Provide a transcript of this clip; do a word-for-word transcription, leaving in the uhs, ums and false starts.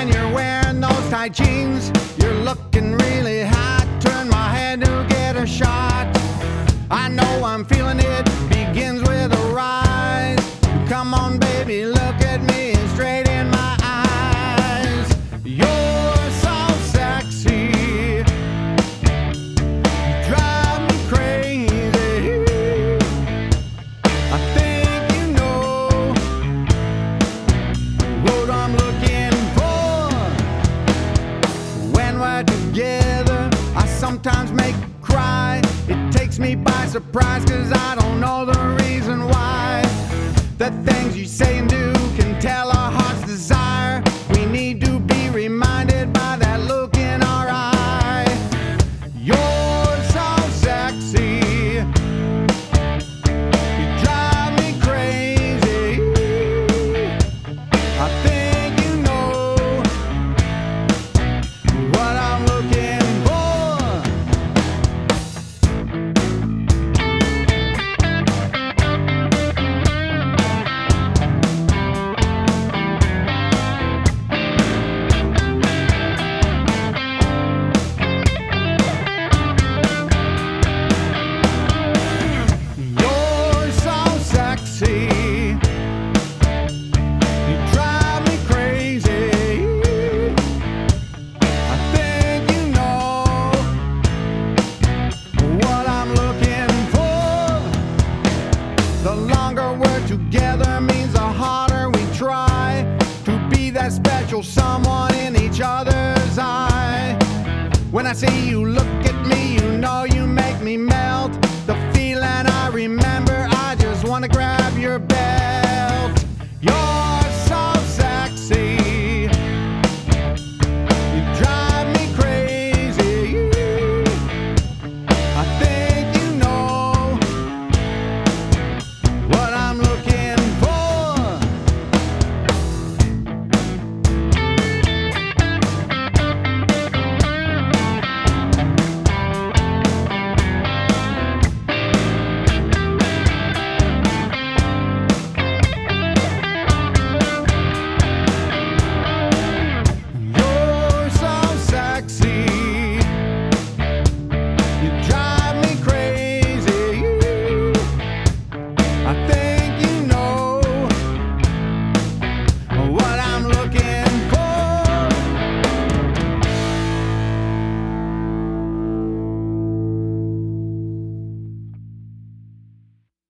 when you're wearing those tight jeans. You're looking really hot. Turn my head to get a shot. I know I'm feeling it. Begins with a rise. Come on, baby, look at me straight in my eyes. You're so sexy. You drive me crazy. I think you know what I'm looking for. When we're together, I sometimes make you cry. It takes me by surprise, cause I don't know the reason why. The things you say and do can tell our heart's desire. We need to be reminded by that look in our eye. You're so sexy. You drive me crazy. I think you know what I'm looking for. You're so sexy. You drive me crazy. I think you know what I'm looking for. The longer we're together means the harder we try to be that special someone in each other's eye. When I see you look at me, you know you make me mad.